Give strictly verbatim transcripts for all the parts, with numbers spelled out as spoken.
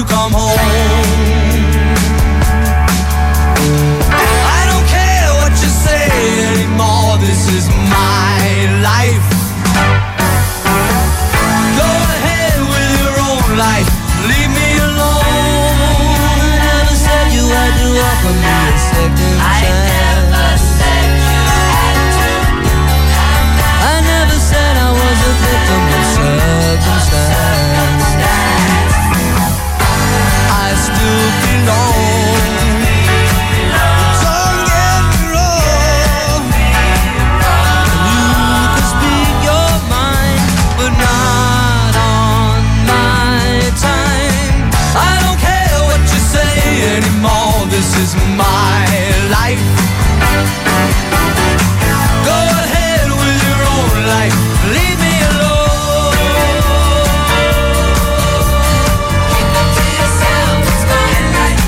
to come home. I don't care what you say anymore, this is my life. Go ahead with your own life, leave me alone. I never said you had to offer me a second chance. I never said you had to. I never said I was a victim of circumstance. I still belong. Don't get me wrong. You can speak your mind, but not on my time. I don't care what you say anymore, this is my life. Go ahead with your own life, leave me alone. Keep it to yourself, it's my life.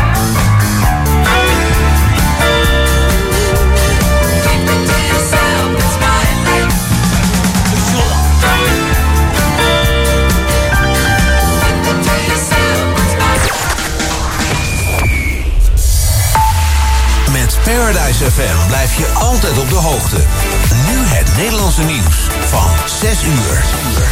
Keep it to yourself, it's my life. Sure. Keep it to yourself, it's my life. Met Paradise F M blijf je altijd op de hoogte. Nu het Nederlandse nieuws van zes uur.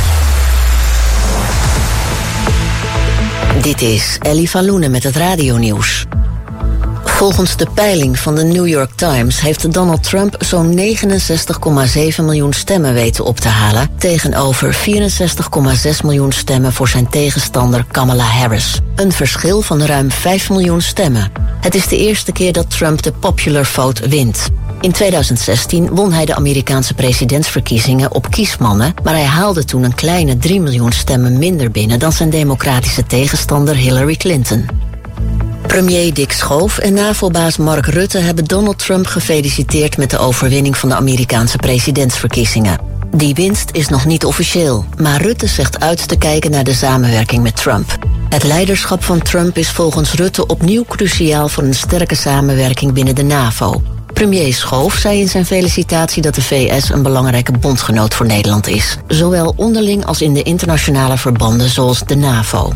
Dit is Ellie van Loenen met het radionieuws. Volgens de peiling van de New York Times heeft Donald Trump zo'n negenenzestig komma zeven miljoen stemmen weten op te halen, tegenover vierenzestig komma zes miljoen stemmen voor zijn tegenstander Kamala Harris. Een verschil van ruim vijf miljoen stemmen. Het is de eerste keer dat Trump de popular vote wint. In tweeduizend zestien won hij de Amerikaanse presidentsverkiezingen op kiesmannen, maar hij haalde toen een kleine drie miljoen stemmen minder binnen dan zijn democratische tegenstander Hillary Clinton. Premier Dick Schoof en NAVO-baas Mark Rutte hebben Donald Trump gefeliciteerd met de overwinning van de Amerikaanse presidentsverkiezingen. Die winst is nog niet officieel, maar Rutte zegt uit te kijken naar de samenwerking met Trump. Het leiderschap van Trump is volgens Rutte opnieuw cruciaal voor een sterke samenwerking binnen de NAVO. Premier Schoof zei in zijn felicitatie dat de V S een belangrijke bondgenoot voor Nederland is, zowel onderling als in de internationale verbanden zoals de NAVO.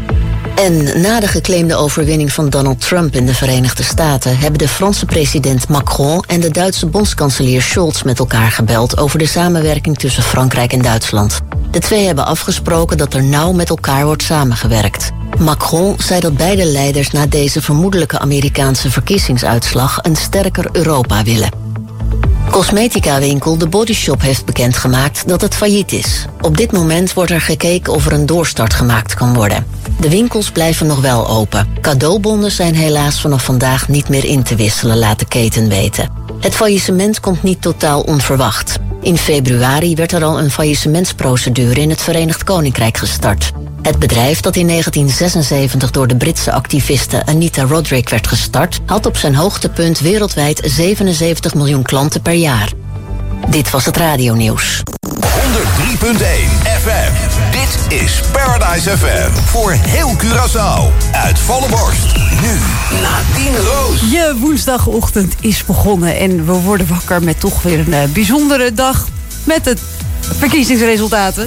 En na de geclaimde overwinning van Donald Trump in de Verenigde Staten hebben de Franse president Macron en de Duitse bondskanselier Scholz met elkaar gebeld over de samenwerking tussen Frankrijk en Duitsland. De twee hebben afgesproken dat er nauw met elkaar wordt samengewerkt. Macron zei dat beide leiders na deze vermoedelijke Amerikaanse verkiezingsuitslag een sterker Europa willen. Cosmetica-winkel The Body Shop heeft bekendgemaakt dat het failliet is. Op dit moment wordt er gekeken of er een doorstart gemaakt kan worden. De winkels blijven nog wel open. Cadeaubonnen zijn helaas vanaf vandaag niet meer in te wisselen, laat de keten weten. Het faillissement komt niet totaal onverwacht. In februari werd er al een faillissementsprocedure in het Verenigd Koninkrijk gestart. Het bedrijf dat in negentien zesenzeventig door de Britse activiste Anita Roderick werd gestart, had op zijn hoogtepunt wereldwijd zevenenzeventig miljoen klanten per jaar. Dit was het radionieuws. honderd drie punt één F M. Dit is Paradise F M. Voor heel Curaçao. Uit volle borst. Nu Nadine Roos. Je woensdagochtend is begonnen en we worden wakker met toch weer een uh, bijzondere dag. Met de verkiezingsresultaten.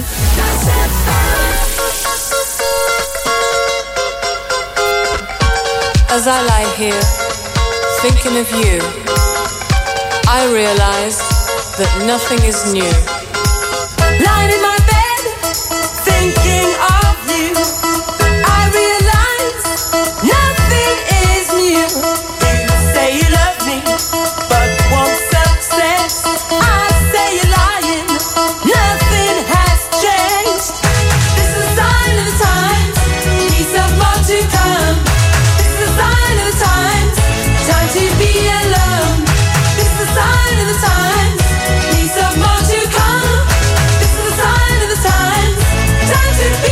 As I lie here, thinking of you, I realize that nothing is new. Lying in my bed, thinking of you, I realize nothing is new. You say you love me, but won't success. I say you're lying, nothing has changed. This is a sign of the times, peace of more to come. This is a sign of the times, time to be alone. This is a sign of the times, peace of more to come. This is a sign of the times, time to be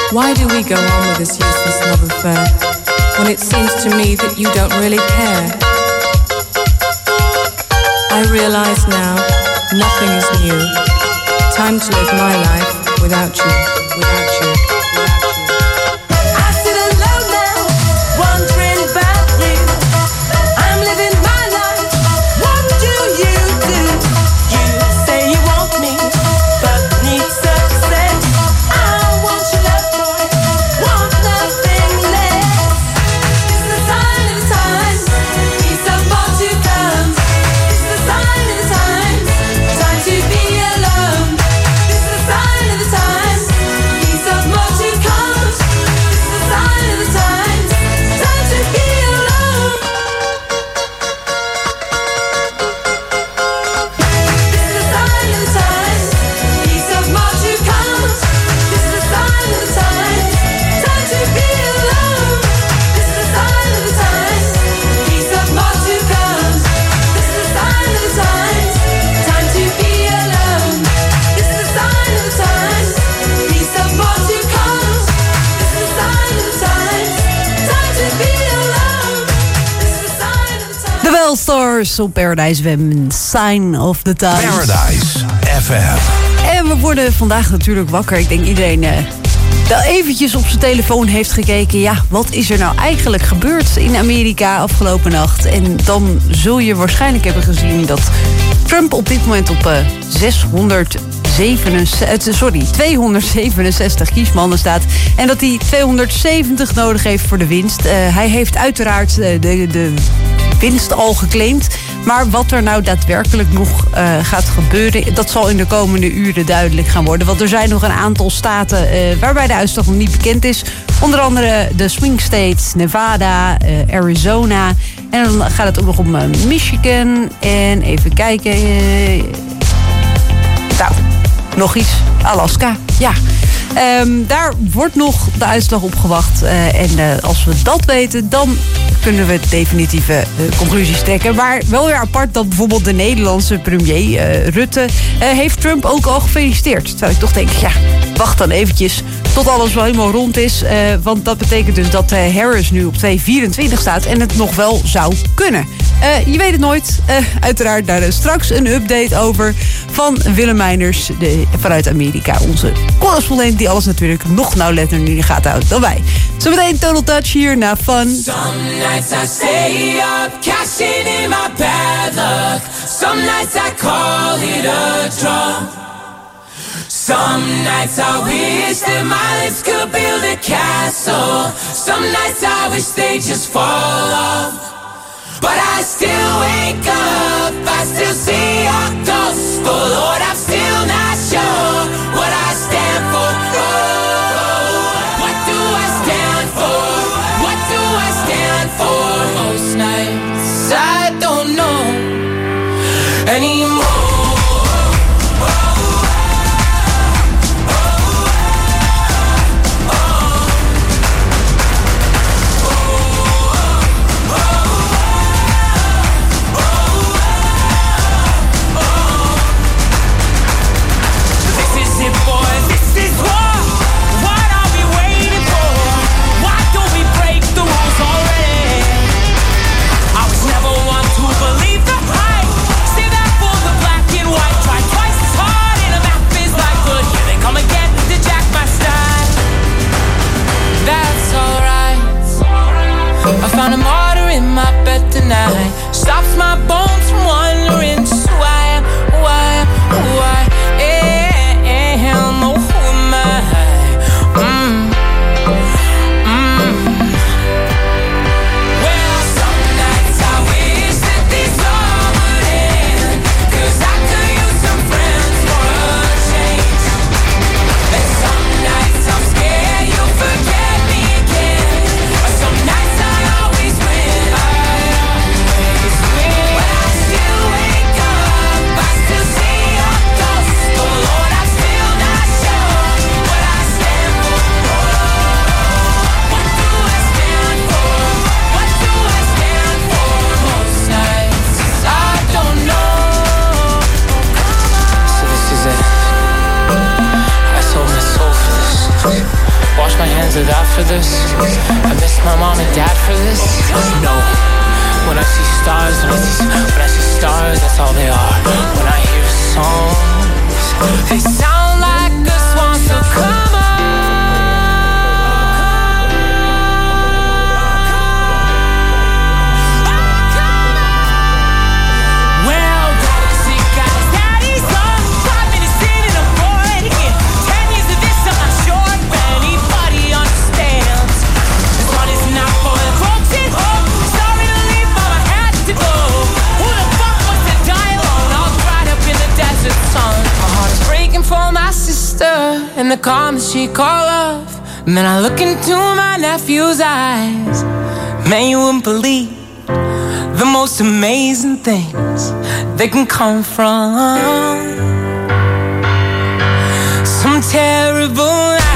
Why do we go on with this useless love affair when it seems to me that you don't really care? I realize now nothing is new. Time to live my life without you, without you, without you. I sit alone now, wondering about you. I'm living my life. What do you do? You say you want me, but need success. I want your love, boy, want nothing less. It's the sign of the times, peace of more to come. It's the sign of the times, time to be alone. It's the sign of the times, peace of more to come. It's the sign of the times, time to be alone. It's the sign of the times, peace of more to come. It's the sign of the times, time to be alone. It's the sign of the times, peace of more to come. It's the sign of the times, time to be alone. It's the sign of the times, peace of more to come. It's the sign of the times, time to be alone. It's the sign of the times. De Wellstars op Paradise F M, Sign of the Times. Paradise F M. En we worden vandaag natuurlijk wakker. Ik denk iedereen eh, wel eventjes op zijn telefoon heeft gekeken. Ja, wat is er nou eigenlijk gebeurd in Amerika afgelopen nacht? En dan zul je waarschijnlijk hebben gezien dat Trump op dit moment op eh, zeshonderdzevenenzestig, sorry, tweehonderdzevenenzestig kiesmannen staat. En dat hij tweehonderdzeventig nodig heeft voor de winst. Eh, hij heeft uiteraard eh, de, de winst al geclaimd. Maar wat er nou daadwerkelijk nog uh, gaat gebeuren, dat zal in de komende uren duidelijk gaan worden. Want er zijn nog een aantal staten uh, waarbij de uitslag nog niet bekend is. Onder andere de swing states, Nevada, uh, Arizona. En dan gaat het ook nog om uh, Michigan. En even kijken. Uh, nou, nog iets. Alaska, ja. Um, daar wordt nog de uitslag op gewacht. Uh, en uh, als we dat weten, dan kunnen we definitieve uh, conclusies trekken. Maar wel weer apart dat bijvoorbeeld de Nederlandse premier uh, Rutte uh, heeft Trump ook al gefeliciteerd. Terwijl ik toch denk, ja, wacht dan eventjes tot alles wel helemaal rond is. Uh, want dat betekent dus dat uh, Harris nu op twee vierentwintig staat en het nog wel zou kunnen. Uh, je weet het nooit. Uh, uiteraard daar uh, straks een update over van Willem Meiners de, vanuit Amerika. Onze correspondent die alles natuurlijk nog nauwlettender in de gaten houdt dan wij. Zometeen Total Touch hier na Fun. Some nights I stay up, cashing in my bad luck. Some nights I call it a draw. Some nights I wish that my lips could build a castle. Some nights I wish they just fall off. But I still wake up, I still see your gospel. Lord, I'm still not sure what I stand for. Oh, what do I stand for? What do I stand for? Most nights I don't know anymore. Found a martyr in my bed tonight. Stops my bones from wandering. So I am who I am, who I am. Oh, who am I? Mm. Mm. Well, some nights I wish that this all would end, 'cause I could use some friends for a change. And some nights I'm scared you'll forget me again. Some nights I always win. I always win. Well, my hands with that for this? I miss my mom and dad for this? No. When I see stars, when I see, when I see stars, that's all they are. When I hear songs, they sound like a swan, so come on. For my sister and the calm that she call love. And then I look into my nephew's eyes. Man, you wouldn't believe the most amazing things that can come from some terrible life.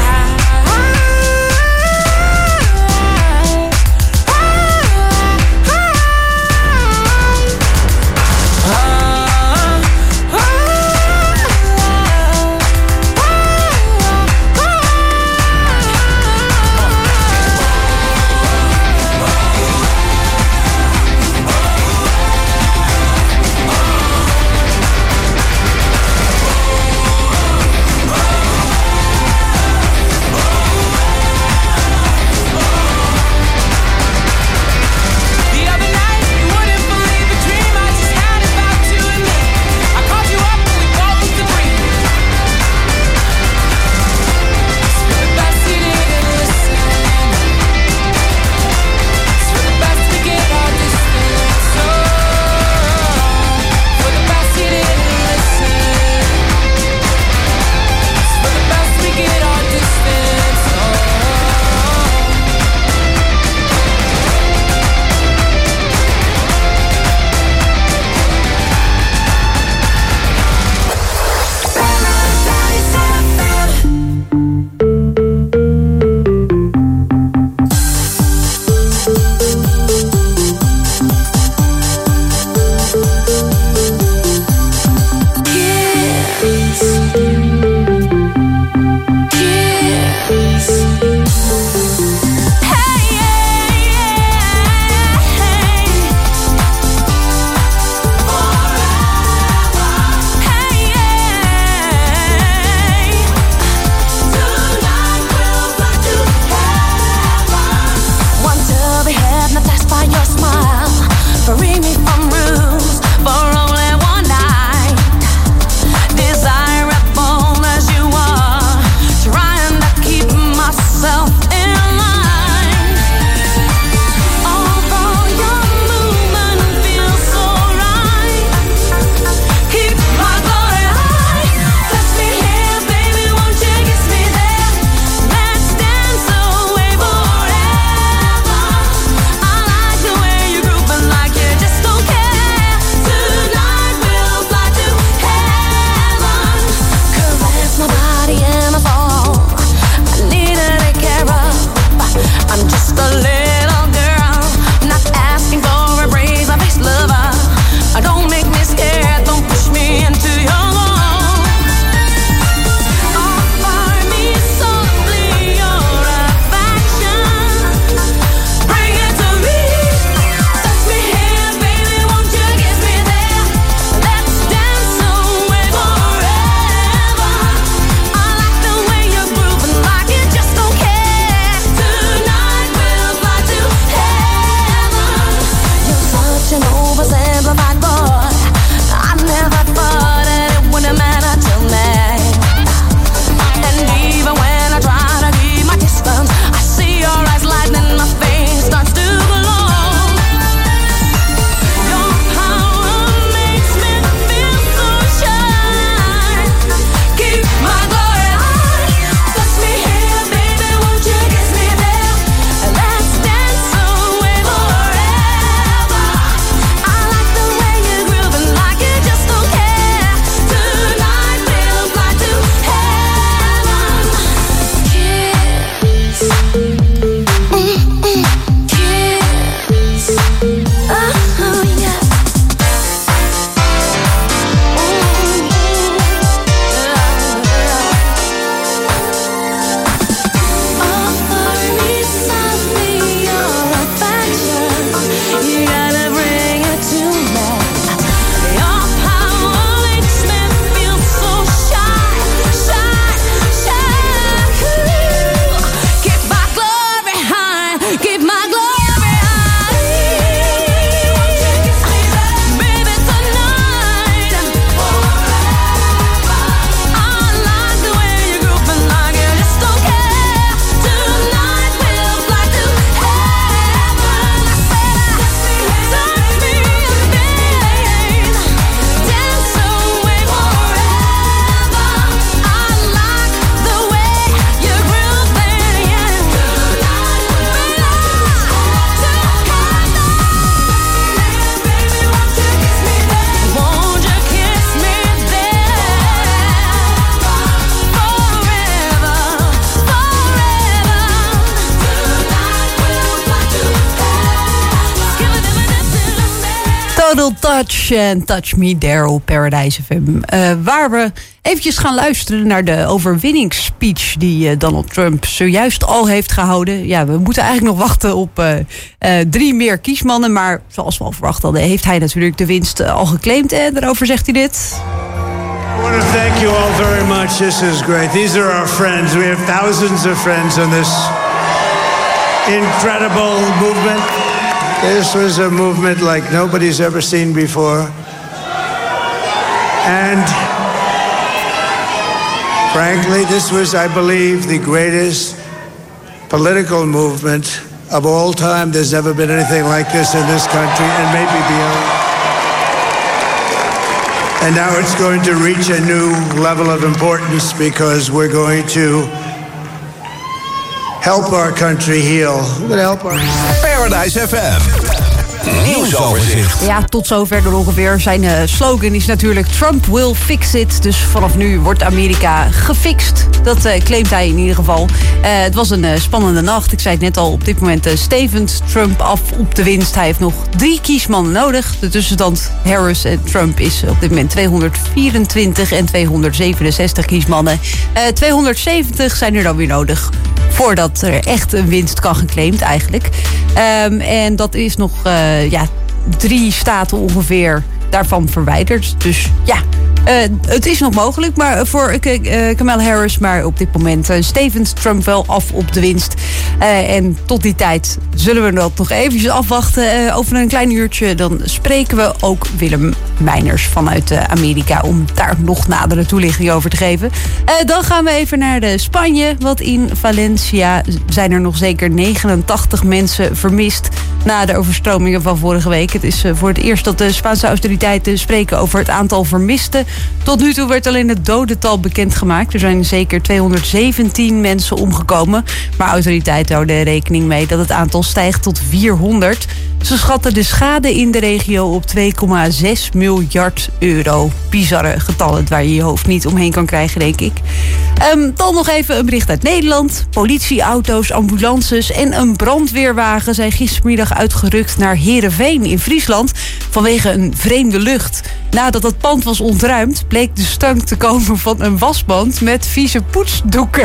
Little Touch en Touch Me There op Paradise F M. Uh, waar we eventjes gaan luisteren naar de overwinningsspeech die uh, Donald Trump zojuist al heeft gehouden. Ja, we moeten eigenlijk nog wachten op uh, uh, drie meer kiesmannen. Maar zoals we al verwacht hadden, heeft hij natuurlijk de winst uh, al geclaimd. En daarover zegt hij dit. I want to thank you all very much. This is great. These are our friends. We have thousands of friends in this incredible movement. This was a movement like nobody's ever seen before. And frankly, this was, I believe, the greatest political movement of all time. There's never been anything like this in this country and maybe beyond. And now it's going to reach a new level of importance because we're going to help our country heal. We're going to help our... Paradise F M. Nieuwsoverzicht. Ja, tot zover dan ongeveer. Zijn uh, slogan is natuurlijk Trump will fix it. Dus vanaf nu wordt Amerika gefixt. Dat uh, claimt hij in ieder geval. Uh, het was een uh, spannende nacht. Ik zei het net al, op dit moment uh, stevend Trump af op de winst. Hij heeft nog drie kiesmannen nodig. De tussenstand Harris en Trump is op dit moment tweehonderdvierentwintig en tweehonderdzevenenzestig kiesmannen. Uh, tweehonderdzeventig zijn er dan weer nodig voordat er echt een winst kan geclaimd eigenlijk. Um, en dat is nog uh, ja, drie staten ongeveer daarvan verwijderd. Dus ja, uh, het is nog mogelijk maar voor uh, Kamala Harris. Maar op dit moment uh, stevend Trump wel af op de winst. Uh, en tot die tijd zullen we dat nog eventjes afwachten. Uh, over een klein uurtje dan spreken we ook Willem Meiners vanuit uh, Amerika om daar nog nadere toelichting over te geven. Uh, dan gaan we even naar de Spanje. Want in Valencia zijn er nog zeker negenentachtig mensen vermist na de overstromingen van vorige week. Het is uh, voor het eerst dat de Spaanse autoriteiten spreken over het aantal vermisten. Tot nu toe werd alleen het dodental bekendgemaakt. Er zijn zeker tweehonderdzeventien mensen omgekomen. Maar autoriteiten houden rekening mee dat het aantal stijgt tot vierhonderd. Ze schatten de schade in de regio op twee komma zes miljard euro. Bizarre getallen waar je je hoofd niet omheen kan krijgen, denk ik. Um, dan nog even een bericht uit Nederland. Politieauto's, ambulances en een brandweerwagen zijn gistermiddag uitgerukt naar Heerenveen in Friesland vanwege een vreemde lucht. Nadat het pand was ontruimd, bleek de stank te komen van een wasband met vieze poetsdoeken.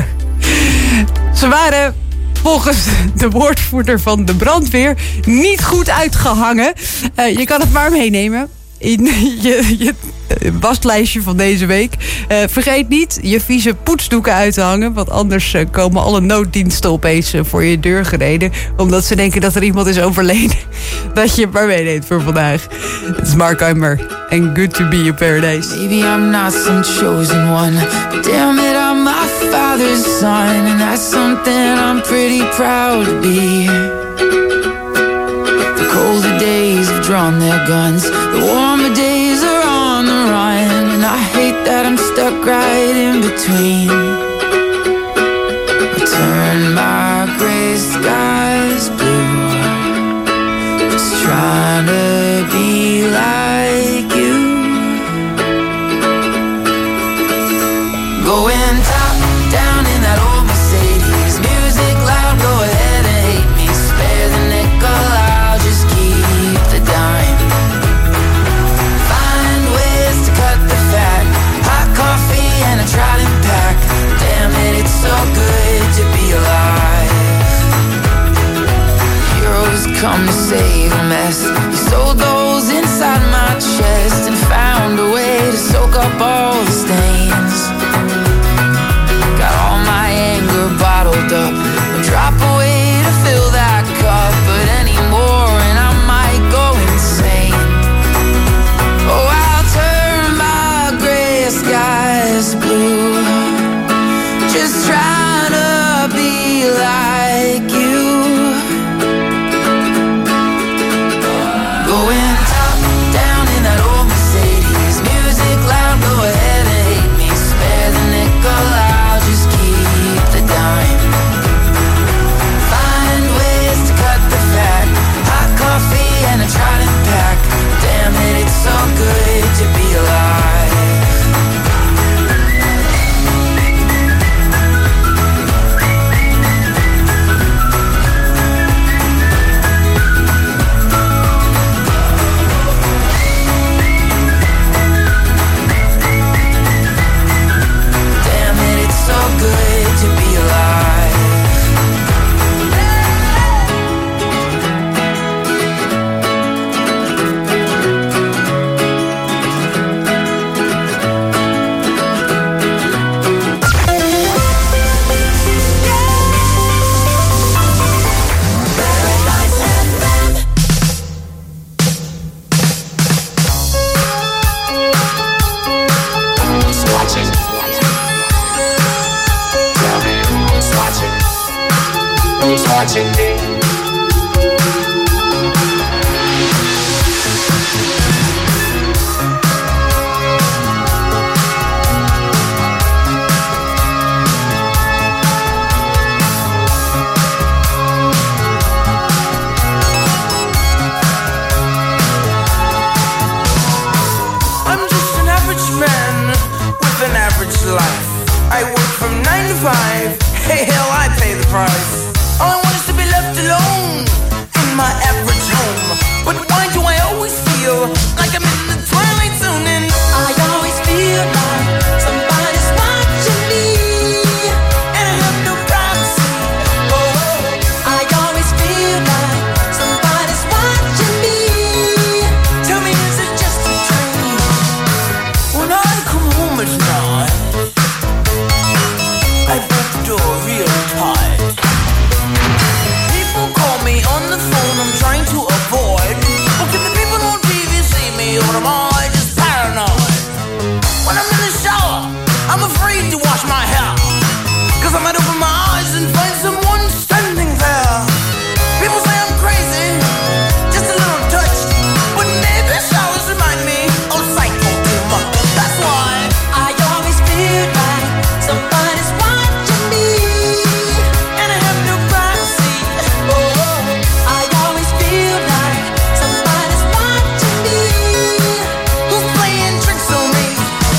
Ze waren volgens de woordvoerder van de brandweer niet goed uitgehangen. Uh, je kan het maar meenemen in je, je waslijstje van deze week. Uh, vergeet niet je vieze poetsdoeken uit te hangen. Want anders uh, komen alle nooddiensten opeens uh, voor je deur gereden. Omdat ze denken dat er iemand is overleden. Dat je het maar meeneemt voor vandaag. Het is Mark Eimer. And good to be in paradise. Maybe I'm not some chosen one, but damn it, I'm my father's son. And that's something I'm pretty proud to be. The colder days have drawn their guns. The warmer days are on the run. And I hate that I'm stuck right in between. I turn my gray skies blue, just trying to be like you. Going top down in that old Mercedes, music loud, go ahead and hate me. Spare the nickel, I'll just keep the dime. Find ways to cut the fat, hot coffee and a trident pack. Damn it, it's so good to be alive. Heroes come to save a mess. You sold those inside my chest and found a way to soak up all the stains. Got all my anger bottled up, I'll drop away to fill that cup. But anymore and I might go insane. Oh, I'll turn my gray skies blue, just trying to be like you. Going top down in that old Mercedes, music loud, go ahead and hate me. Spare the nickel, I'll just keep the dime. Find ways to cut the fat, hot coffee and a trident pack. Damn it, it's so good to be alive. watching me. Life. I work from nine to five. Hey, hell, I pay the price. All I want is to be left alone in my average home. But why do I always feel like I'm in the twilight zone? And I always feel like somebody's watching me, and I have no privacy. Oh, I always feel like somebody's watching me. Tell me, is it just a dream? When I come home at night, I bolt the door real tight. People call me on the phone, I'm trying to avoid. Well, can the people on T V see me, or am I just paranoid? When I'm in the shower, I'm afraid to wash my hair, 'cause I might open my eyes and find someone standing there. People say I'm crazy, just a little touched, but maybe showers remind me of psycho too much. That's why I always feel like somebody's watching me, and I have no privacy. Oh, I always feel like somebody's watching me. Who's playing tricks on me?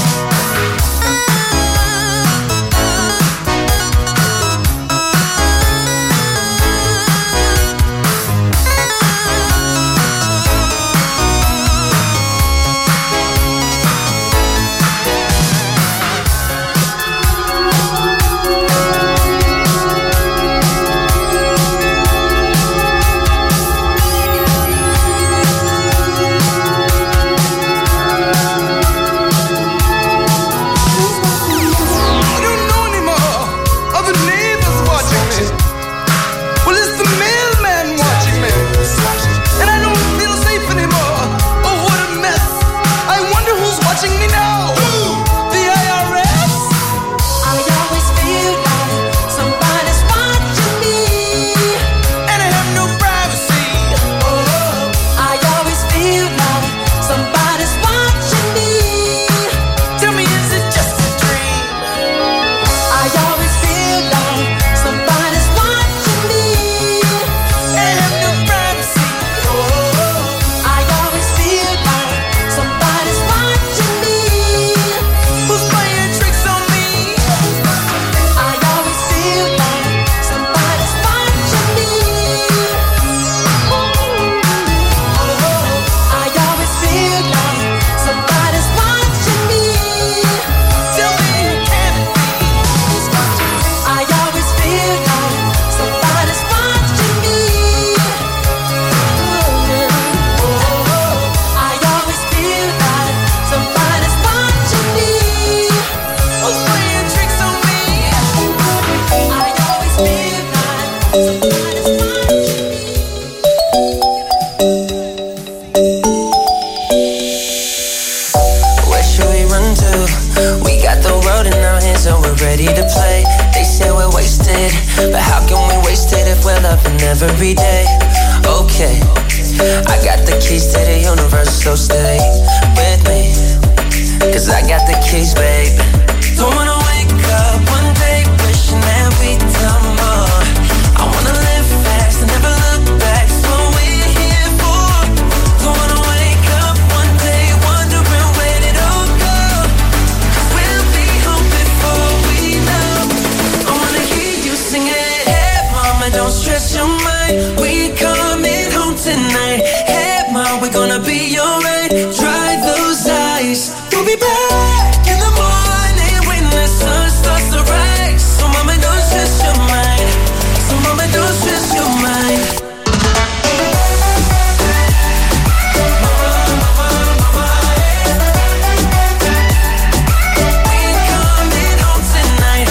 I don't know anymore. Are the neighbors watching me? Well, is the mailman watching me? And I don't feel safe anymore. Oh, what a mess. I wonder who's watching me now. The I R S? I always feel like somebody's watching me, and I have no privacy. Oh, I always feel like somebody's watching me. Tell me, is it just a dream? I always feel like somebody's watching me, and I have no privacy. Oh, I always feel like somebody's watching me. Who's playing tricks on me? I always feel like somebody's watching me. I always feel like somebody's watching me. Tell me, can it be? I always feel like somebody's watching me. I always feel like somebody's watching me. Who's playing tricks on me? I always feel like somebody's watching me. Where should we run to? We got the road in our hands, so we're ready to play. They say we're wasted, but how can we waste it if we're loving every day? Okay, I got the keys to the universe, so stay with me, 'cause I got the keys, babe. Don't wanna wake up one day wishing that we'd done more. I wanna live fast and never look back, so we're here for. Don't wanna wake up one day wondering where it all go, 'cause we'll be home before we know. I wanna hear you sing it. Hey mama, don't stress your mind, we coming home tonight. Hey mom, we're gonna be alright. Dry those eyes, we'll be back in the morning when the sun starts to rise. So mama, don't stress your mind. So mama, don't stress your mind. We coming home tonight.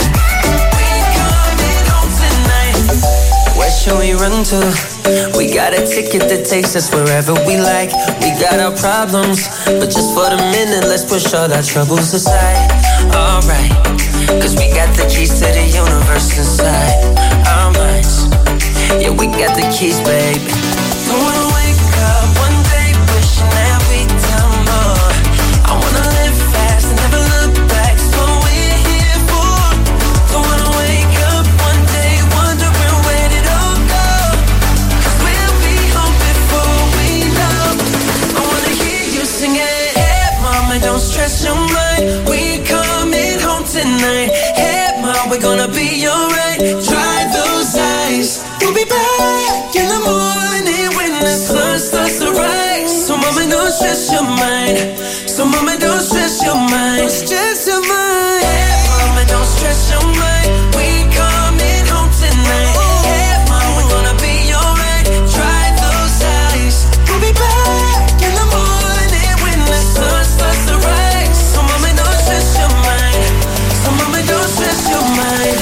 We coming home tonight. Where should we run to? We got Got a ticket that takes us wherever we like. We got our problems, but just for the minute, let's push all our troubles aside. Alright, cause we got the keys to the universe inside our minds. Yeah, we got the keys, baby. Don't wanna wake up one day wishing that we'd done more. I wanna live fast and never look back. It's what we're here for. Don't wanna wake up one day wondering where did it all go. Cause we'll be home before we know. I wanna hear you sing it. Hey mama, don't stress your mind. We coming home tonight. Hey mom, we're gonna be alright. Dry those eyes. We'll be back in the morning when the sun starts to rise. So mama, don't stress your mind. So mama, don't stress your mind. Don't stress your mind. Hey mama, don't stress your mind. We coming home tonight. Hey mom, we're gonna be alright. Dry those eyes. We'll be back in the morning when the sun starts to rise. So mama, don't stress your mind. So mama, don't stress your mind.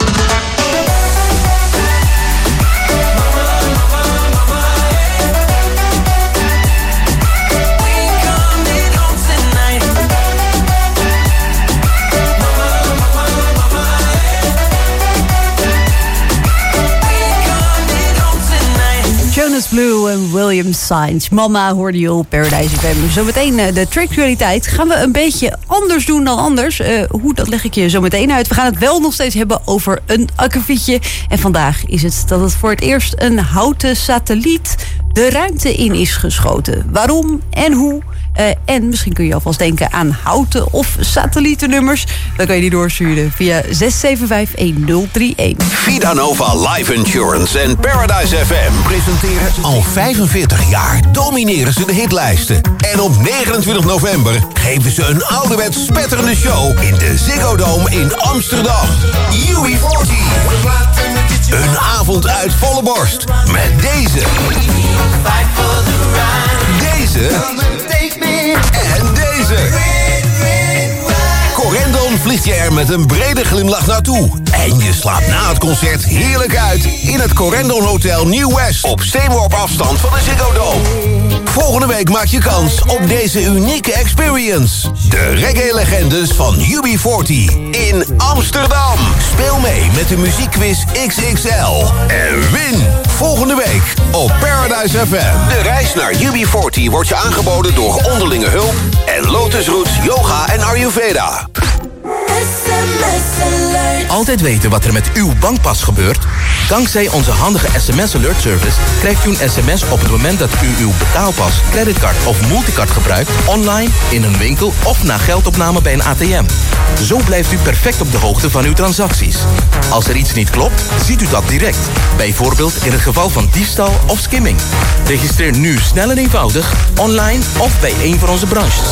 Jonas Blue en William Sainz. Mama hoorde je op Paradise F M. Zometeen uh, de tricktualiteit. Gaan we een beetje anders doen dan anders. Uh, hoe, dat leg ik je zo meteen uit. We gaan het wel nog steeds hebben over een akkefietje. En vandaag is het dat het voor het eerst een houten satelliet de ruimte in is geschoten. Waarom en hoe? Uh, en misschien kun je alvast denken aan houten of satellietennummers. Dan kan je die doorsturen via zes zeven vijf een nul drie een. Vidanova Life Insurance en Paradise F M presenteren al vijfenveertig jaar domineren ze de hitlijsten. En op negenentwintig november geven ze een ouderwets spetterende show in de Ziggo Dome in Amsterdam. U B veertig. Een avond uit volle borst met deze. Deze. En deze. Corendon vliegt je er met een brede glimlach naartoe. En je slaapt na het concert heerlijk uit in het Corendon Hotel Nieuw West op steenworp afstand van de Ziggo Dome. Volgende week maak je kans op deze unieke experience. De reggae-legendes van U B veertig in Amsterdam. Speel mee met de muziekquiz X X L. En win volgende week op Paradise F M. De reis naar U B veertig wordt je aangeboden door Onderlinge Hulp en Lotus Roots Yoga en Ayurveda. Altijd weten wat er met uw bankpas gebeurt? Dankzij onze handige S M S Alert Service krijgt u een sms op het moment dat u uw betaalpas, creditcard of multicard gebruikt, online, in een winkel of na geldopname bij een A T M. Zo blijft u perfect op de hoogte van uw transacties. Als er iets niet klopt, ziet u dat direct. Bijvoorbeeld in het geval van diefstal of skimming. Registreer nu snel en eenvoudig, online of bij een van onze branches.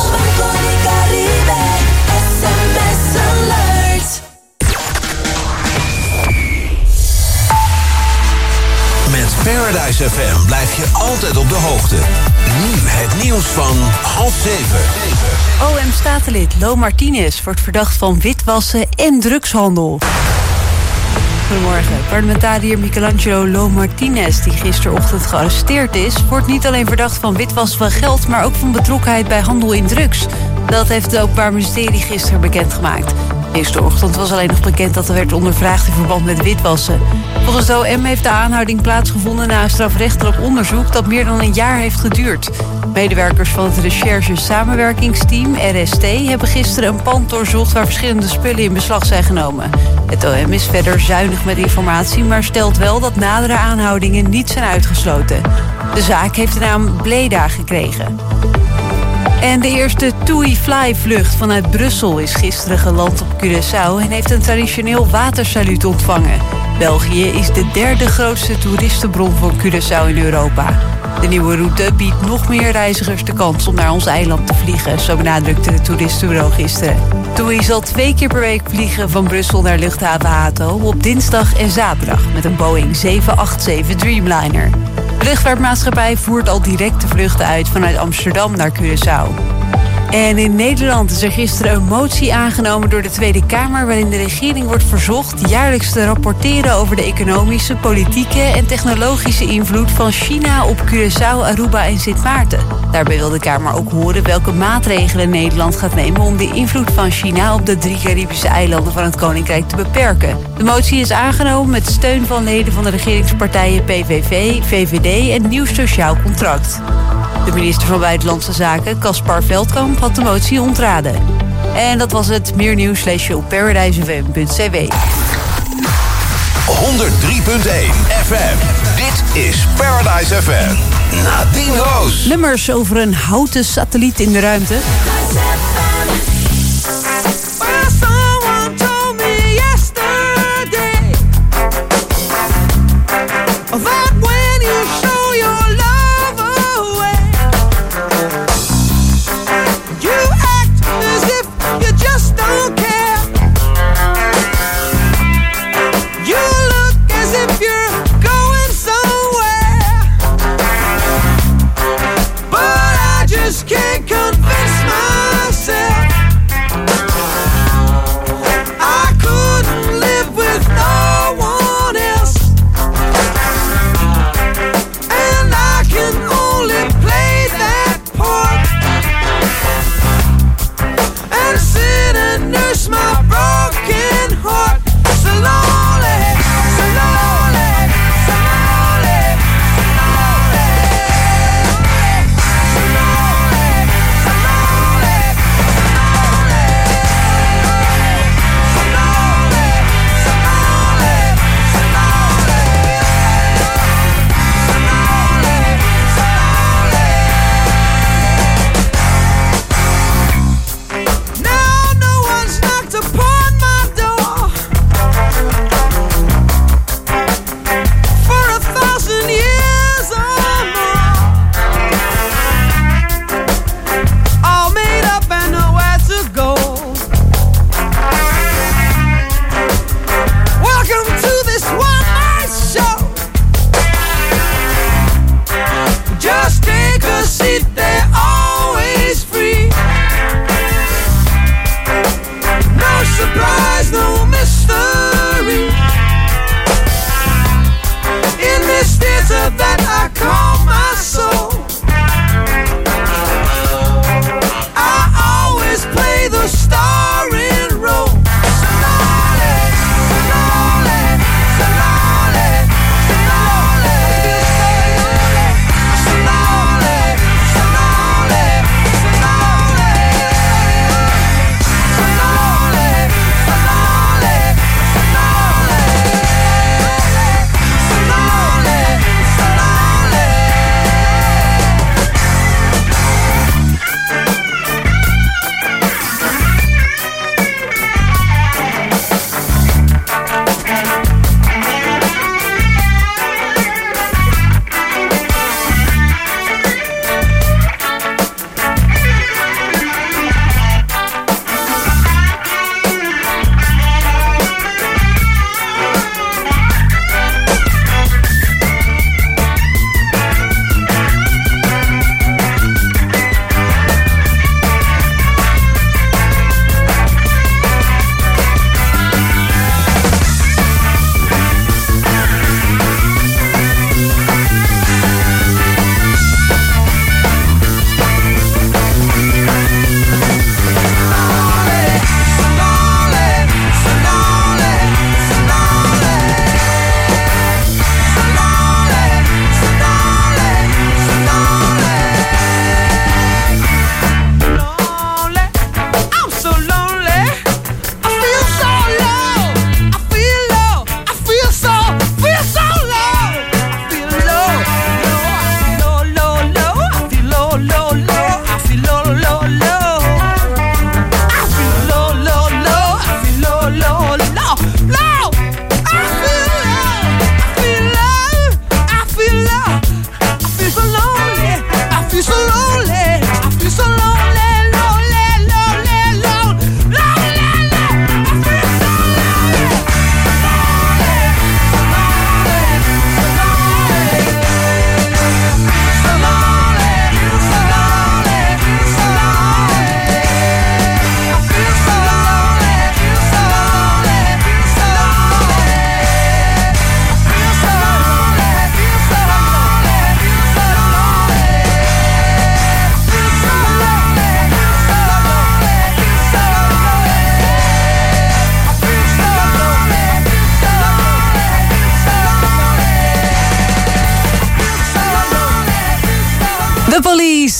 Met Paradise F M blijf je altijd op de hoogte. Nu het nieuws van half zeven. O M-statenlid Lo Martinez wordt verdacht van witwassen en drugshandel. Goedemorgen. Parlementariër Michelangelo Lo Martinez, die gisterochtend gearresteerd is, wordt niet alleen verdacht van witwassen van geld, maar ook van betrokkenheid bij handel in drugs. Dat heeft het Openbaar Ministerie gisteren bekendgemaakt. Gisterochtend was alleen nog bekend dat er werd ondervraagd in verband met witwassen. Volgens de O M heeft de aanhouding plaatsgevonden na een strafrechtelijk onderzoek dat meer dan een jaar heeft geduurd. Medewerkers van het Recherche Samenwerkingsteam, R S T, hebben gisteren een pand doorzocht waar verschillende spullen in beslag zijn genomen. Het O M is verder zuinig met informatie, maar stelt wel dat nadere aanhoudingen niet zijn uitgesloten. De zaak heeft de naam Bleda gekregen. En de eerste TUI-fly-vlucht vanuit Brussel is gisteren geland op Curaçao en heeft een traditioneel watersaluut ontvangen. België is de derde grootste toeristenbron voor Curaçao in Europa. De nieuwe route biedt nog meer reizigers de kans om naar ons eiland te vliegen, zo benadrukte het toeristenbureau gisteren. TUI zal twee keer per week vliegen van Brussel naar luchthaven Hato op dinsdag en zaterdag met een Boeing zeven acht zeven Dreamliner. De luchtvaartmaatschappij voert al directe vluchten uit vanuit Amsterdam naar Curaçao. En in Nederland is er gisteren een motie aangenomen door de Tweede Kamer... waarin de regering wordt verzocht jaarlijks te rapporteren... over de economische, politieke en technologische invloed van China... op Curaçao, Aruba en Sint Maarten. Daarbij wil de Kamer ook horen welke maatregelen Nederland gaat nemen... om de invloed van China op de drie Caribische eilanden van het Koninkrijk te beperken. De motie is aangenomen met steun van leden van de regeringspartijen P V V, V V D en Nieuw Sociaal Contract. De minister van Buitenlandse Zaken, Caspar Veldkamp, had de motie ontraden. En dat was het. Meer nieuws lees je op paradise f m punt c w. honderd drie punt één F M. Dit is Paradise F M. Nadine Roos. Nummers over een houten satelliet in de ruimte. Can't convince my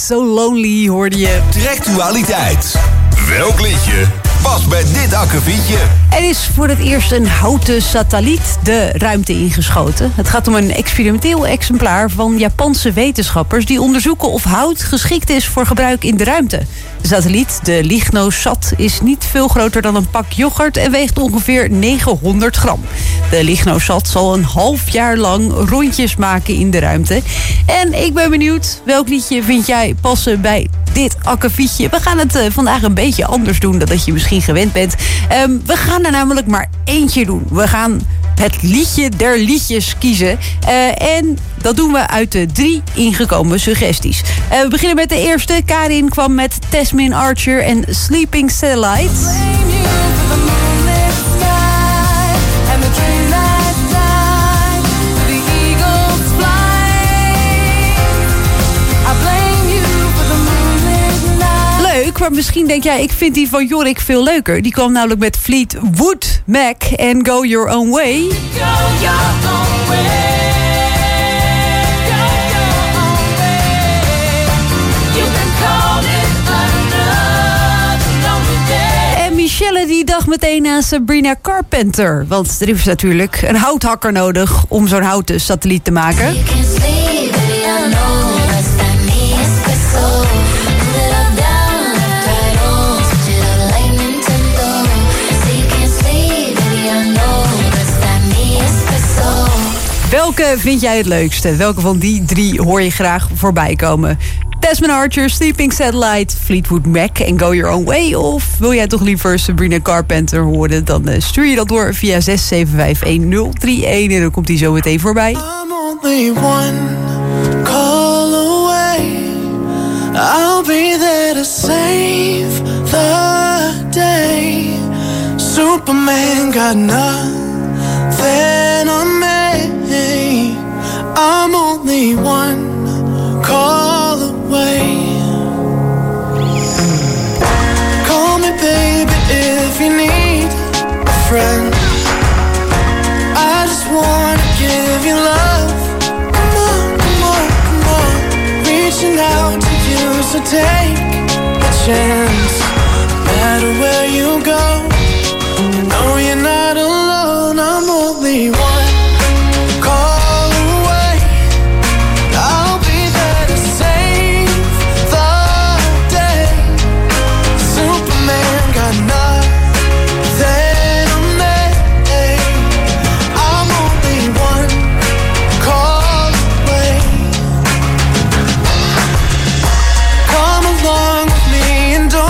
So Lonely hoorde je. Tractualiteit. Welk liedje past bij dit akkefietje? Er is voor het eerst een houten satelliet de ruimte ingeschoten. Het gaat om een experimenteel exemplaar van Japanse wetenschappers die onderzoeken of hout geschikt is voor gebruik in de ruimte. De satelliet, de LiGNOSat, is niet veel groter dan een pak yoghurt en weegt ongeveer negenhonderd gram. De LiGNOSat zal een half jaar lang rondjes maken in de ruimte. En ik ben benieuwd, welk liedje vind jij passen bij dit akkefietje? We gaan het uh, vandaag een beetje anders doen dan dat je misschien gewend bent. Um, we gaan er namelijk maar eentje doen. We gaan het liedje der liedjes kiezen. Uh, en dat doen we uit de drie ingekomen suggesties. Uh, we beginnen met de eerste. Karin kwam met Tasmin Archer en Sleeping Satellite. Maar misschien denk jij, ik vind die van Jorik veel leuker. Die kwam namelijk met Fleetwood Mac en Go Your Own Way. Go your own way. Go your own way. You can call it another lonely day. En Michelle die dacht meteen aan Sabrina Carpenter. Want er is natuurlijk een houthakker nodig om zo'n houten satelliet te maken. Welke vind jij het leukste? Welke van die drie hoor je graag voorbij komen? Tasmin Archer, Sleeping Satellite, Fleetwood Mac en Go Your Own Way? Of wil jij toch liever Sabrina Carpenter horen? Dan uh, stuur je dat door via zes zeven vijf een nul drie een en dan komt hij zo meteen voorbij. I'm only one call away. I'll be there to save the day. Superman got nothing on me. I'm only one call away. Call me baby if you need a friend. I just wanna give you love. Come on, come on, come on. Reaching out to you, so take a chance. No matter where you go, you know you're not alone. I'm only one. Don't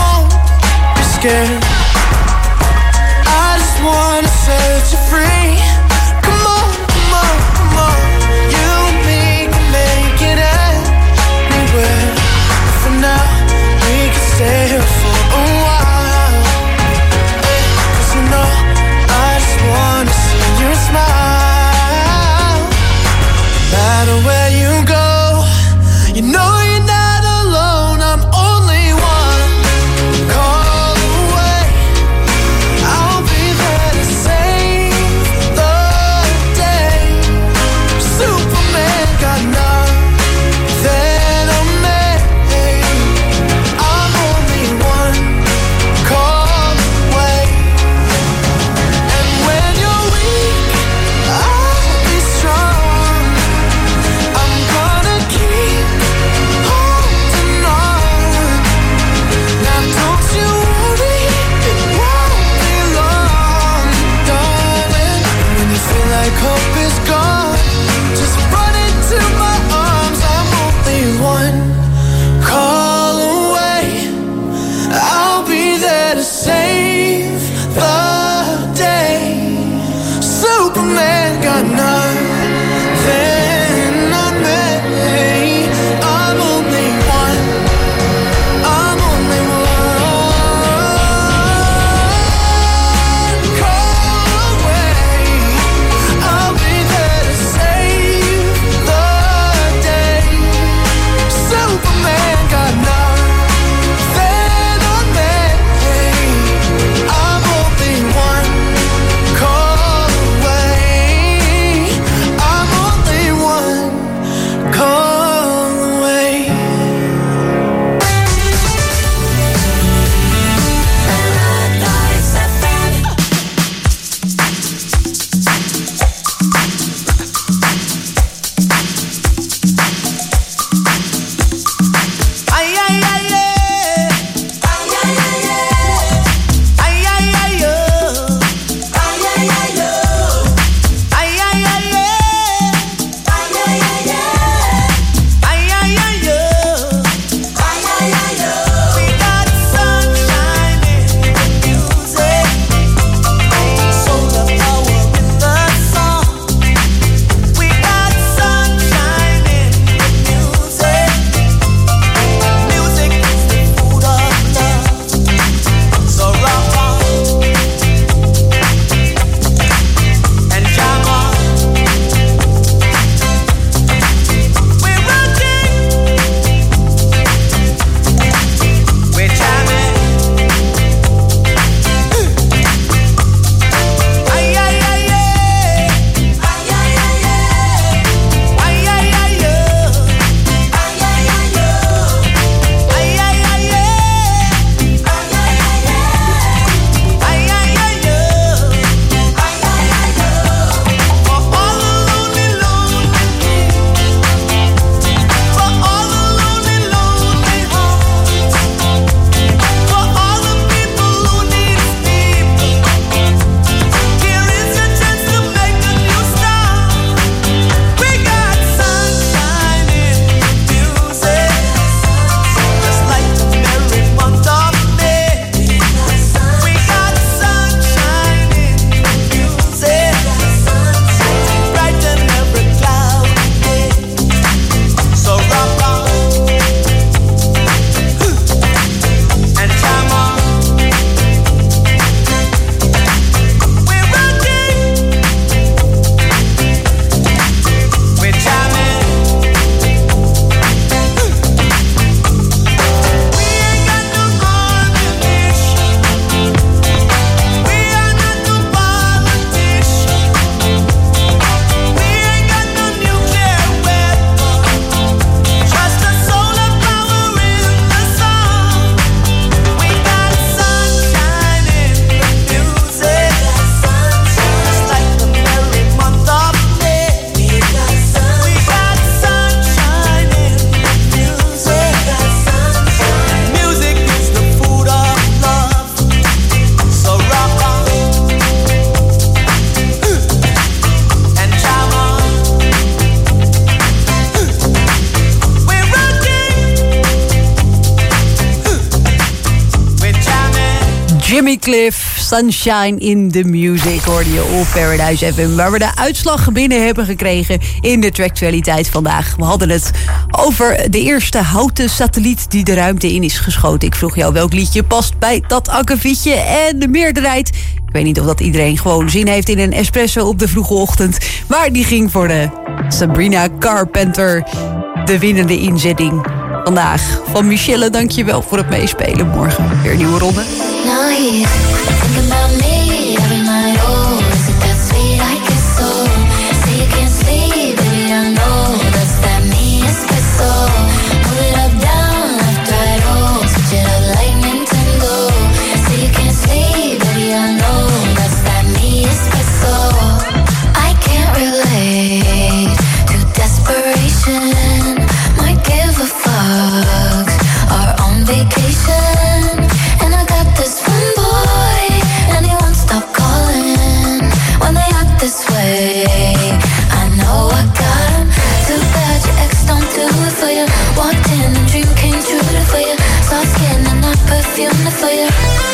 Jimmy Cliff, Sunshine in the Music, hoorde je op Paradise F M. Waar we de uitslag binnen hebben gekregen in de Tractualiteit vandaag. We hadden het over de eerste houten satelliet die de ruimte in is geschoten. Ik vroeg jou welk liedje past bij dat akkefietje. En de meerderheid, ik weet niet of dat iedereen gewoon zin heeft in een espresso op de vroege ochtend, maar die ging voor de Sabrina Carpenter, de winnende inzetting vandaag. Van Michelle, dankjewel voor het meespelen. Morgen weer een nieuwe ronde. Now he's thinking about me every night. Oh, is it that sweet? I guess so. Say you can't sleep, baby, I know that's that me espresso. Move it up, down, left, right, oh, switch it up like Nintendo. Say you can't sleep, baby, I know that's that me espresso. I can't relate to desperation. Might give a fuck. Are on vacation. And I got this one boy, and he won't stop calling when they act this way. I know I got him. Too bad your ex don't do it for you. Walked in and dream came true for you. Soft skin and not perfume for you.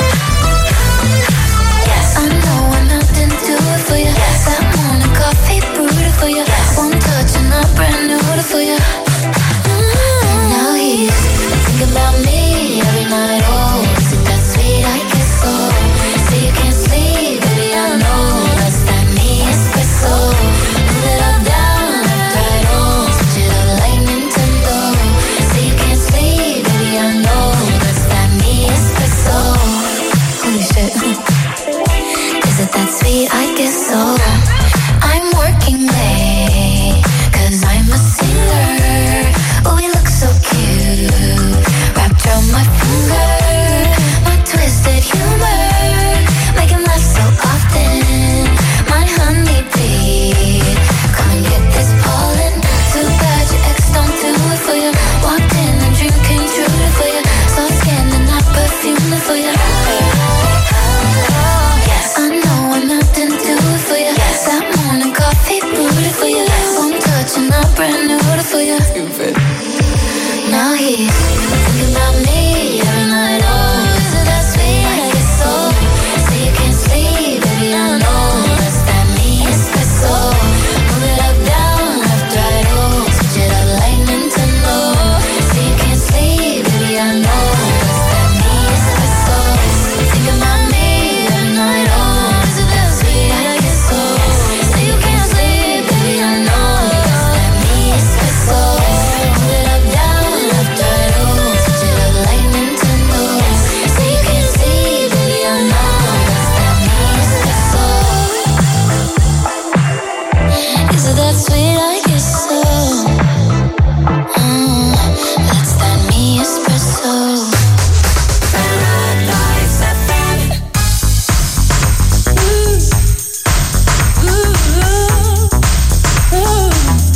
Yes, I know I'm out to do it for you. Yes, that morning coffee brewed for you. Yes, one touch and I'm brand new for you. Mm-hmm. Now he's thinking about me every night. Oh, is it that sweet? I guess so. Say you can't sleep, baby, I know that's that me espresso. Move it up, down, left, right, oh, switch it up like Nintendo. Say you can't sleep, baby, I know that's that me espresso. Holy shit. Is it that sweet? I guess so. I'm working late, cause I'm a singer. Oh, we look so cute, wrapped around my finger. My twisted humor, make him laugh so often. My honeybee, come and get this pollen. Too bad your ex don't do it for you. Walked in and dream came true for you. Soft skin and not perfume for you. Yes, I know I'm out to do it for you. Yes, that morning coffee brewed for you. One touch and I'm brand new for you. Stupid. Now he's thinking about me every night. Oh, is it that sweet? I guess so. Say you can't sleep, baby, I know that's that me espresso. Move it up, down, left, right, oh, switch it up like Nintendo. Say you can't sleep, baby, I know that's that me espresso. Thinking about me every night. Oh, is it that sweet? I guess so. Say you can't sleep, baby, I know that's that me espresso. Move it up, down, left, right, oh, switch it up like Nintendo. Say you can't sleep, baby, I know that's that me espresso. Is it that sweet? I guess so. Mm, that's that me espresso. Paradise F M. Ooh, ooh, ooh.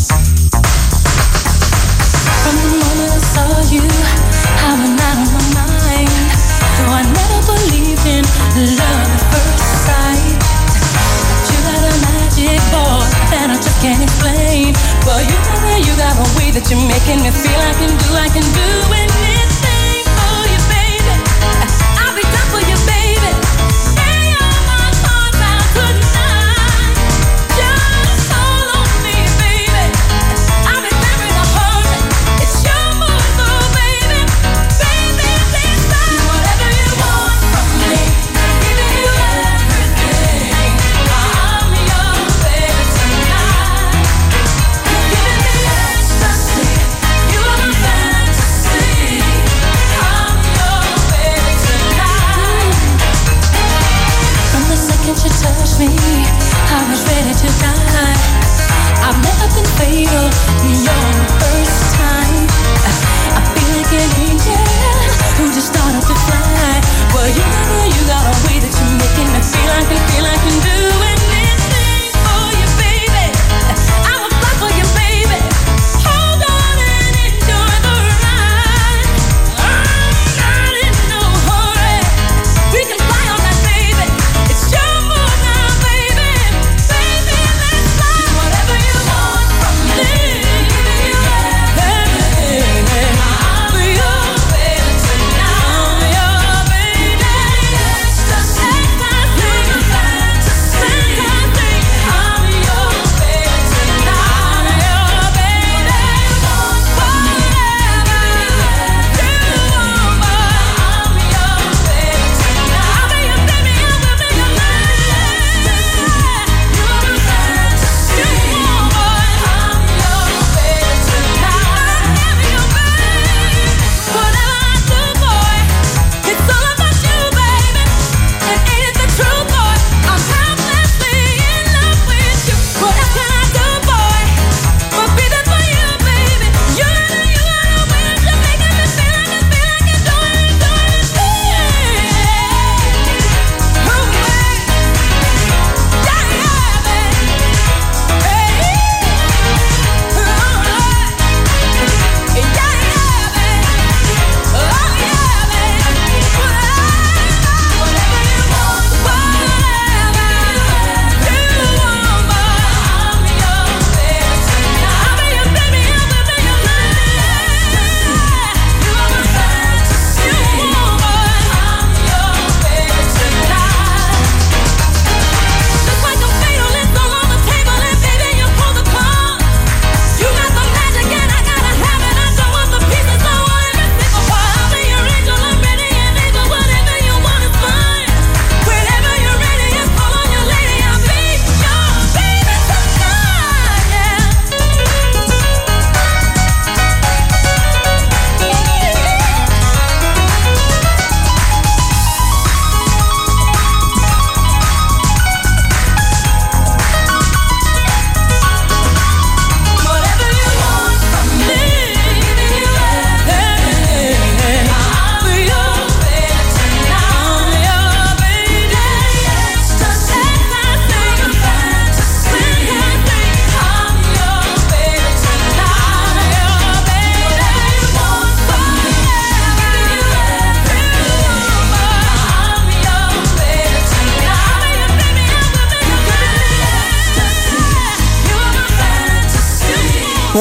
From the moment I saw you, I went out of my mind. Though I never believed in love at first sight. But you got a magic boy that I just can't explain. But you know you got a way that you're making me feel I can do, I can do anything for you, baby. I'll be done for you, baby. Lay all my heart out tonight. Just hold on me, baby. I'll be there in a hurry. It's your move, so baby. Baby, please do whatever you want from me. Giving you everything. I'm your baby tonight. You're giving me ecstasy. You are my fantasy. I'm your baby tonight. From the second you touched me, I was ready to die. I've never been fatal, you're the first time. I feel like an angel who just started to fly. Well, you know you got a way that you're making me feel I can, feel I can do anything for you, baby. I will fly for you, baby. Hold on and enjoy the ride. I'm not in no hurry. We can fly all night, baby. It's your move now, baby. Baby, let's fly. Whatever you want from me. Giving you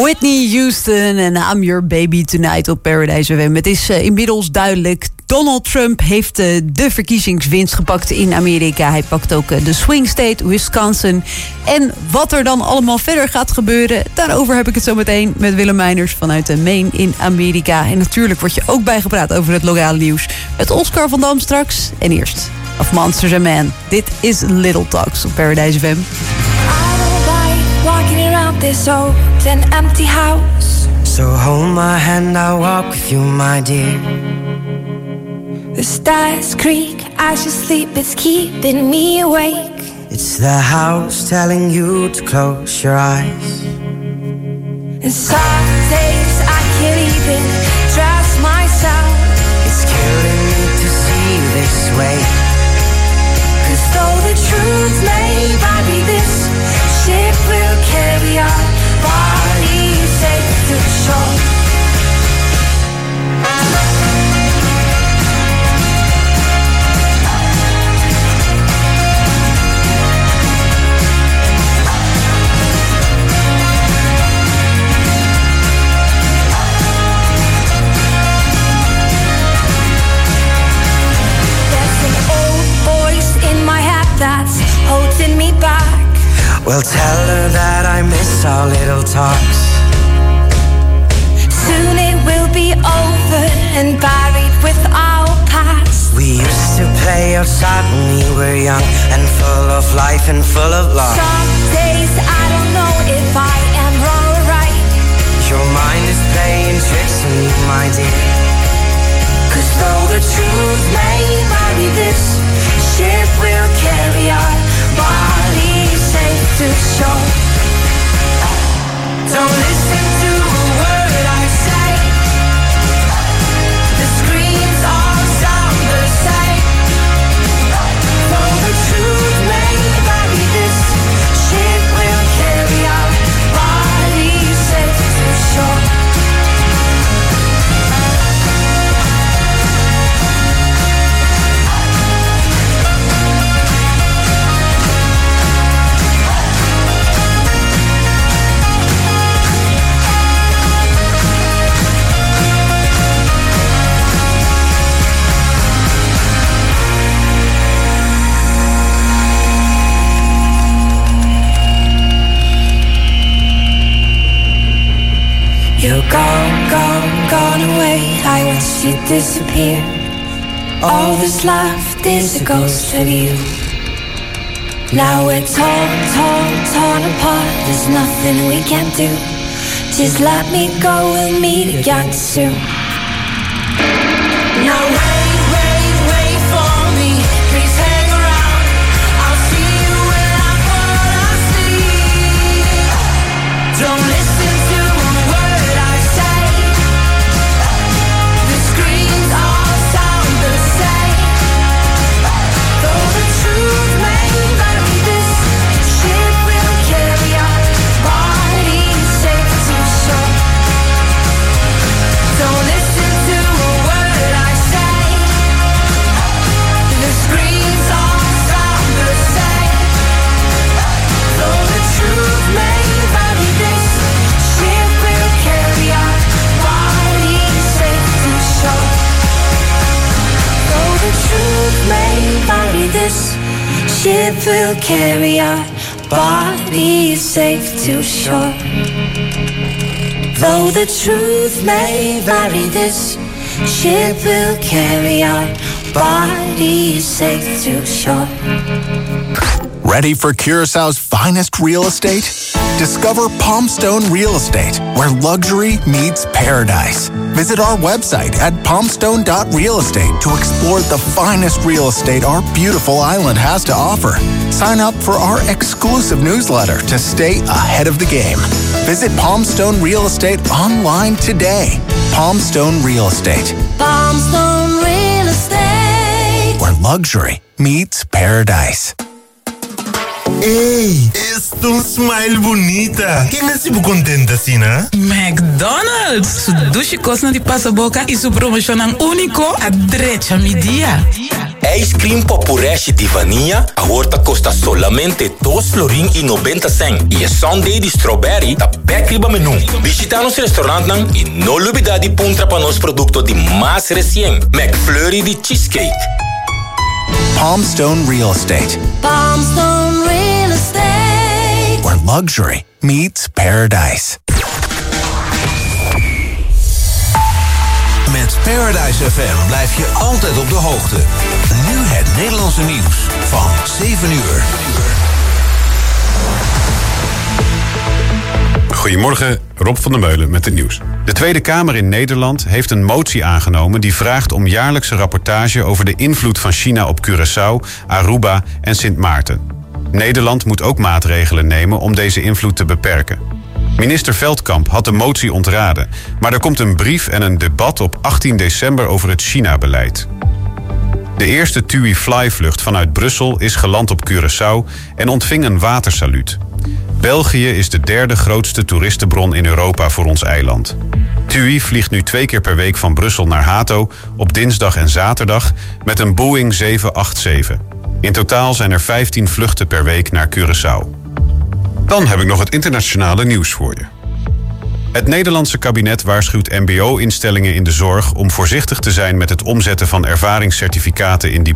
Whitney Houston en I'm Your Baby Tonight op Paradise F M. Het is uh, inmiddels duidelijk, Donald Trump heeft uh, de verkiezingswinst gepakt in Amerika. Hij pakt ook uh, de swing state, Wisconsin. En wat er dan allemaal verder gaat gebeuren, daarover heb ik het zo meteen met Willem Meiners vanuit de Maine in Amerika. En natuurlijk wordt je ook bijgepraat over het lokale nieuws. Met Oscar van Dam straks. En eerst, of Monsters and Men. Dit is Little Talks op Paradise F M. Walking around this old and empty house. So hold my hand, I'll walk with you, my dear. The stars creak as you sleep, it's keeping me awake. It's the house telling you to close your eyes. And some days I can't even trust myself. It's killing me to see you this way. 'Cause though the truth may vary, this ship will carry our bodies safe to shore. There's an old voice in my head that's holding me back. Well, tell her that I miss our little talks. Soon it will be over and buried with our past. We used to play outside when we were young and full of life and full of love. Some days I don't know if I am wrong or right. Your mind is playing tricks on you, my dear. 'Cause though the truth may vary, this ship will carry our bodies safe to shore. Don't listen to a word I say. The screams all sound the same. Though the truth may vary, this ship will carry our bodies safe to shore. You're gone, gone, gone away. I watched you disappear. All that's left is a ghost of you. Now we're torn, torn, torn apart. There's nothing we can do. Just let me go, we'll meet again soon. Now wait, wait, wait for me. Please hang around. I'll see you when I fall asleep. Don't listen to a word I say. The screams all sound the same. Though the truth may vary, this ship will carry our bodies safe to shore. Don't listen to a word I say. The screams all sound the same. Though the truth may vary, this ship will carry our bodies safe to shore. Though the truth may vary, this ship will carry our bodies safe to shore. Though the truth may vary, this ship will carry our bodies safe to shore. Ready for Curaçao's finest real estate? Discover Palmstone Real Estate, where luxury meets paradise. Visit our website at palmstone dot real estate to explore the finest real estate our beautiful island has to offer. Sign up for our exclusive newsletter to stay ahead of the game. Visit Palmstone Real Estate online today. Palmstone Real Estate, Palmstone Real Estate, where luxury meets paradise. Hey, es tu smile bonita. ¿Quién es tu contenta, Sina? McDonald's. Su douche kost di pasaboca e su promocionan único a drecha mi dia. Ice cream popureshi di vanilla a horta costa solamente dos florin y noventa cent. Y el sundae di strawberry da backriba menu. Visita nos restaurant nang y no olvida di puntra pa nos producto di más recién. McFlurry di cheesecake. Palmstone Real Estate, Palmstone Real Estate. where luxury meets paradise. Met Paradise F M blijf je altijd op de hoogte. Nu het Nederlandse nieuws van zeven uur. Goedemorgen, Rob van der Meulen met het nieuws. De Tweede Kamer in Nederland heeft een motie aangenomen die vraagt om jaarlijkse rapportage over de invloed van China op Curaçao, Aruba en Sint Maarten. Nederland moet ook maatregelen nemen om deze invloed te beperken. Minister Veldkamp had de motie ontraden, maar er komt een brief en een debat op achttien december over het China-beleid. De eerste TUI-flyvlucht vanuit Brussel is geland op Curaçao en ontving een watersaluut. België is de derde grootste toeristenbron in Europa voor ons eiland. TUI vliegt nu twee keer per week van Brussel naar Hato op dinsdag en zaterdag met een Boeing zeven acht zeven. In totaal zijn er vijftien vluchten per week naar Curaçao. Dan heb ik nog het internationale nieuws voor je. Het Nederlandse kabinet waarschuwt M B O-instellingen in de zorg om voorzichtig te zijn met het omzetten van ervaringscertificaten in diploma's.